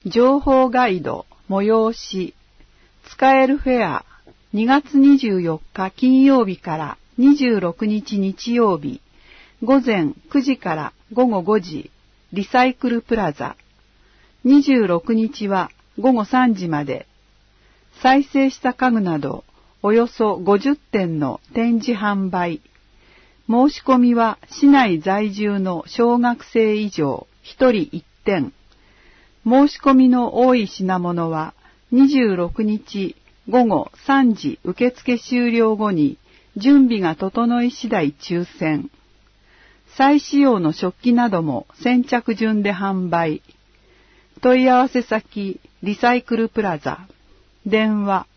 情報ガイド、催し、使えるフェア、2月24日金曜日から26日日曜日、午前9時から午後5時、リサイクルプラザ。26日は午後3時まで。再生した家具など、およそ50点の展示販売。申し込みは市内在住の小学生以上1人1点。申し込みの多い品物は26日午後3時受付終了後に準備が整い次第抽選。再使用の食器なども先着順で販売。問い合わせ先リサイクルプラザ。電話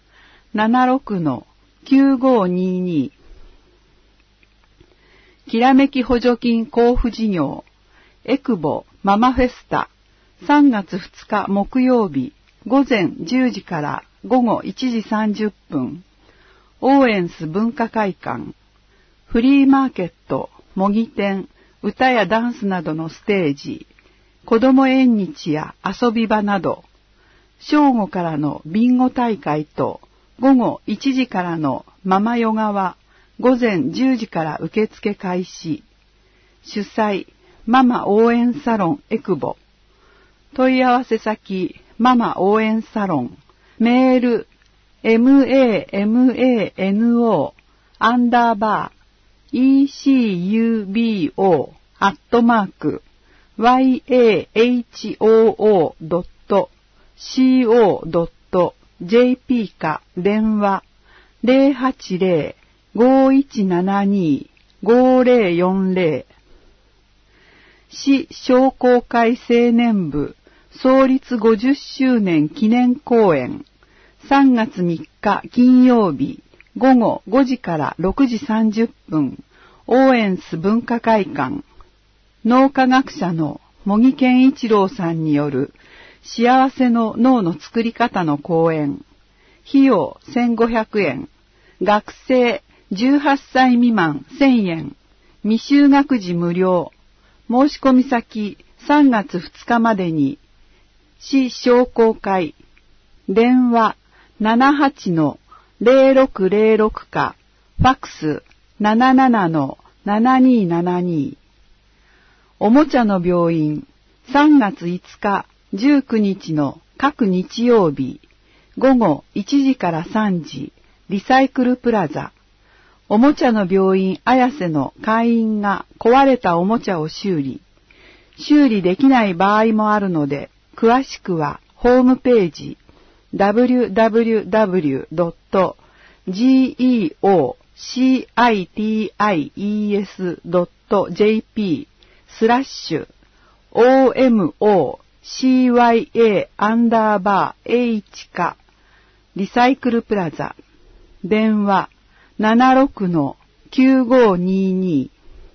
76-9522。きらめき補助金交付事業エクボママフェスタ3月2日木曜日午前10時から午後1時30分オーエンス文化会館フリーマーケット模擬店歌やダンスなどのステージ子ども縁日や遊び場など正午からのビンゴ大会と午後1時からのママヨガは午前10時から受付開始。主催、ママ応援サロンエクボ。問い合わせ先、ママ応援サロン。メール、MAMAECUBO@yahoo.co.jp か電話080-5172-5040市商工会青年部創立50周年記念公演3月3日金曜日午後5時から6時30分オーエンス文化会館脳科学者の茂木健一郎さんによる幸せの脳の作り方の講演費用1500円学生18歳未満1000円未就学児無料申し込み先3月2日までに市商工会電話 78-0606 かファックス 77-7272 おもちゃの病院3月5日19日の各日曜日午後1時から3時リサイクルプラザおもちゃの病院綾瀬の会員が壊れたおもちゃを修理できない場合もあるので詳しくはホームページ www.gocities.jp/OMOCYA_H かリサイクルプラザ電話 76-9522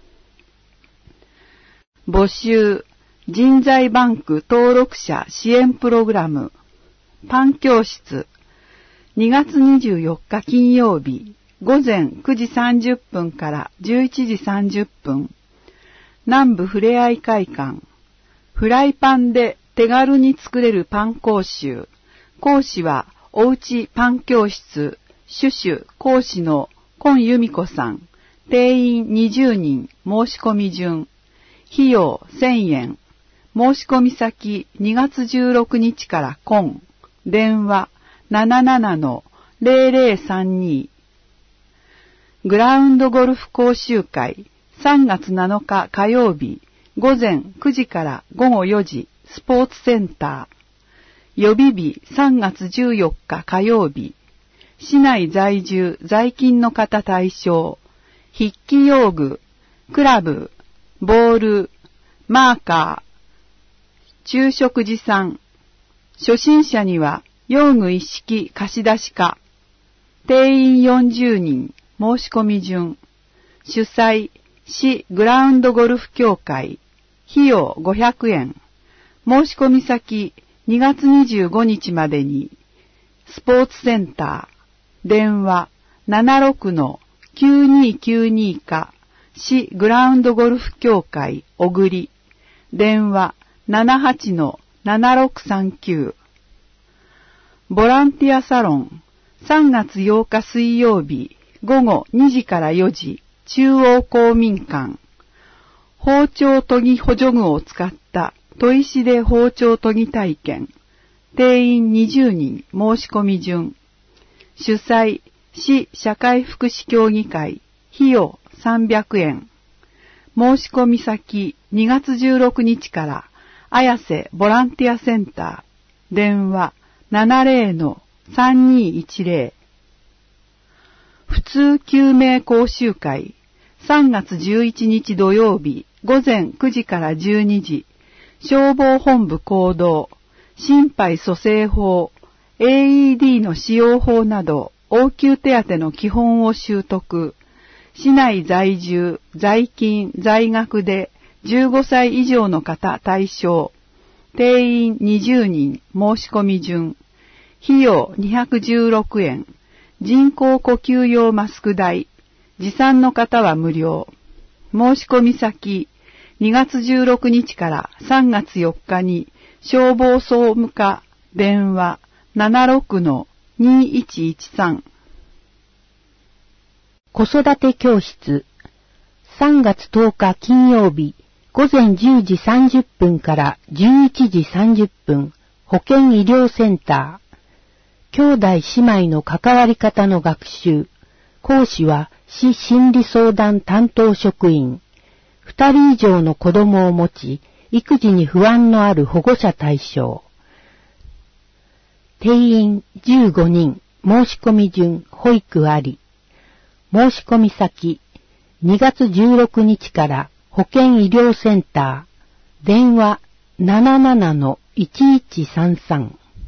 募集人材バンク登録者支援プログラムパン教室2月24日金曜日午前9時30分から11時30分南部ふれあい会館フライパンで手軽に作れるパン講習講師はおうちパン教室シュシュ講師の今由美子さん定員20人申し込み順費用1000円申し込み先2月16日から今電話 77-0032 グラウンドゴルフ講習会3月7日火曜日午前9時から午後4時スポーツセンター予備日3月14日火曜日市内在住在勤の方対象筆記用具クラブボールマーカー昼食持参初心者には用具一式貸し出しか定員40人申し込み順主催市グラウンドゴルフ協会費用500円申し込み先2月25日までにスポーツセンター電話 76-9292 か市グラウンドゴルフ協会小栗電話 7639。ボランティアサロン3月8日水曜日午後2時から4時中央公民館。包丁研ぎ補助具を使った砥石で包丁研ぎ体験。定員20人申し込み順。主催市社会福祉協議会。費用300円。申し込み先2月16日から綾瀬ボランティアセンター。電話 70-3210。普通救命講習会3月11日土曜日午前9時から12時。消防本部行動。心肺蘇生法、AED の使用法など応急手当の基本を習得。市内在住、在勤、在学で15歳以上の方対象。定員20人申し込み順。費用216円。人工呼吸用マスク代。持参の方は無料。申し込み先2月16日から3月4日に消防総務課。電話 76-2113。 子育て教室3月10日金曜日午前10時30分から11時30分保健医療センター。兄弟姉妹の関わり方の学習。講師は市心理相談担当職員。2人以上の子供を持ち、育児に不安のある保護者対象。定員15人、申し込み順、保育あり。申し込み先、2月16日から保健医療センター。電話 77-1133。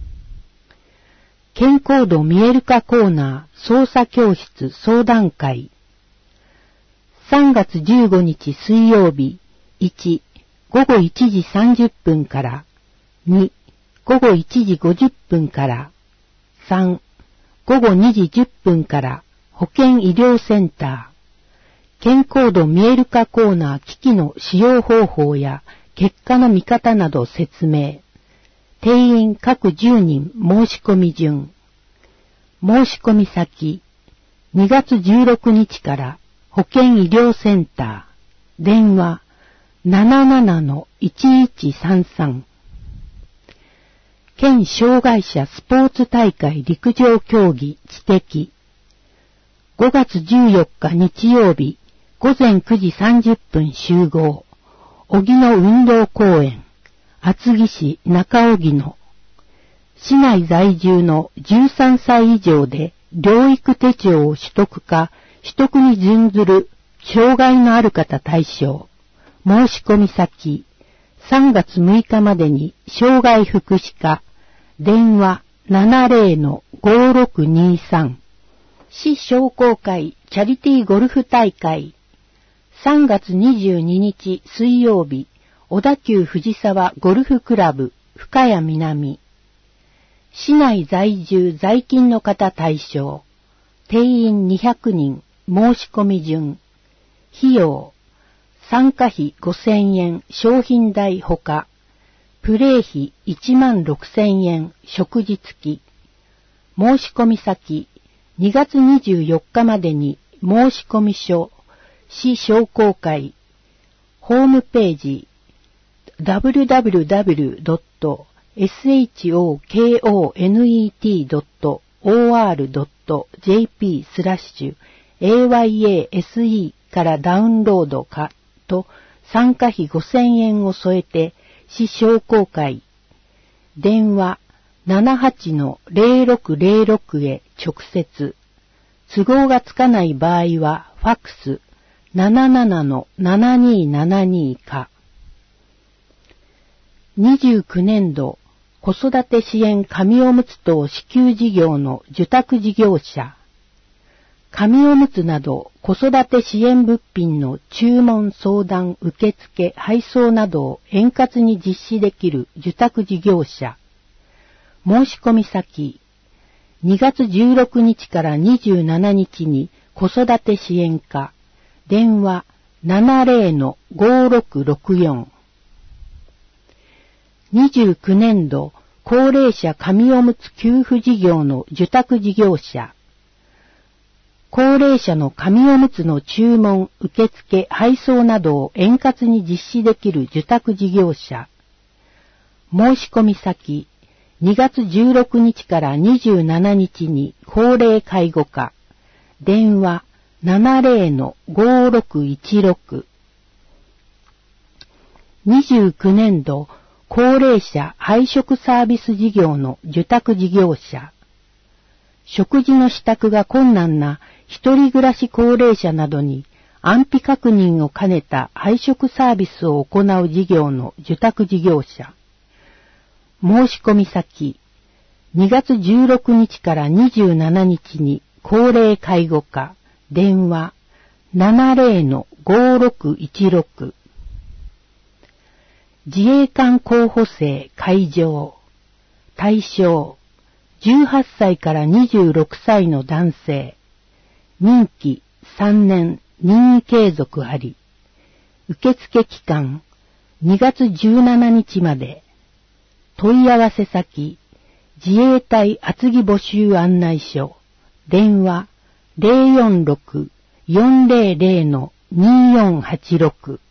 健康度見える化コーナー操作教室相談会。3月15日水曜日、1、午後1時30分から、2、午後1時50分から、3、午後2時10分から、保健医療センター。健康度見える化コーナー機器の使用方法や結果の見方など説明。定員各10人申し込み順。申し込み先、2月16日から保健医療センター。電話 77-1133。県障害者スポーツ大会陸上競技知的。5月14日日曜日午前9時30分集合。荻野運動公園。厚木市中荻野。市内在住の13歳以上で療育手帳を取得か取得に準ずる障害のある方対象。申し込み先、3月6日までに障害福祉課。電話 70-5623。市商工会チャリティーゴルフ大会。3月22日水曜日、小田急藤沢ゴルフクラブ深谷南。市内在住在勤の方対象。定員200人申し込み順。費用。参加費5000円商品代ほか。プレー費16,000円食事付き。申し込み先。2月24日までに申し込み書。市商工会。ホームページ。www.shokonet.or.jp/ayase からダウンロードかと参加費5000円を添えて市商工会。電話 78-0606 へ直接。都合がつかない場合はファックス 77-7272 か。29年度子育て支援紙おむつ等支給事業の受託事業者。紙おむつなど子育て支援物品の注文相談受付配送などを円滑に実施できる受託事業者。申し込み先。2月16日から27日に子育て支援課。電話 70-5664。 29年度高齢者紙おむつ給付事業の受託事業者。高齢者の紙おむつの注文、受付、配送などを円滑に実施できる受託事業者。申し込み先、2月16日から27日に高齢介護課。電話 70-5616。29年度高齢者配食サービス事業の受託事業者。食事の支度が困難な一人暮らし高齢者などに安否確認を兼ねた配食サービスを行う事業の受託事業者。申し込み先、2月16日から27日に高齢介護課。電話 70-5616。自衛官候補生会場。対象、18歳から26歳の男性。任期3年任意継続あり。受付期間2月17日まで。問い合わせ先、自衛隊厚木募集案内所。電話 046-400-2486。